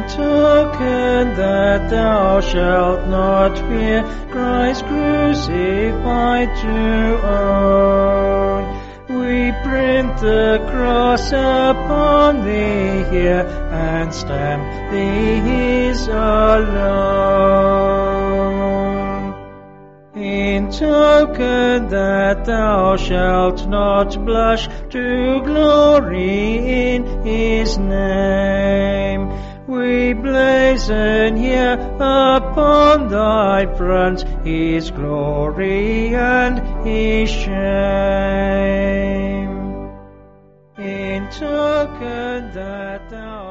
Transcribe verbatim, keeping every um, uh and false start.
token that thou shalt not fear Christ crucified to own, we print the cross upon thee here, and stamp thee his alone. In token that thou shalt not blush to glory in his name, we blazon here upon thy front his glory and his shame. In token that thou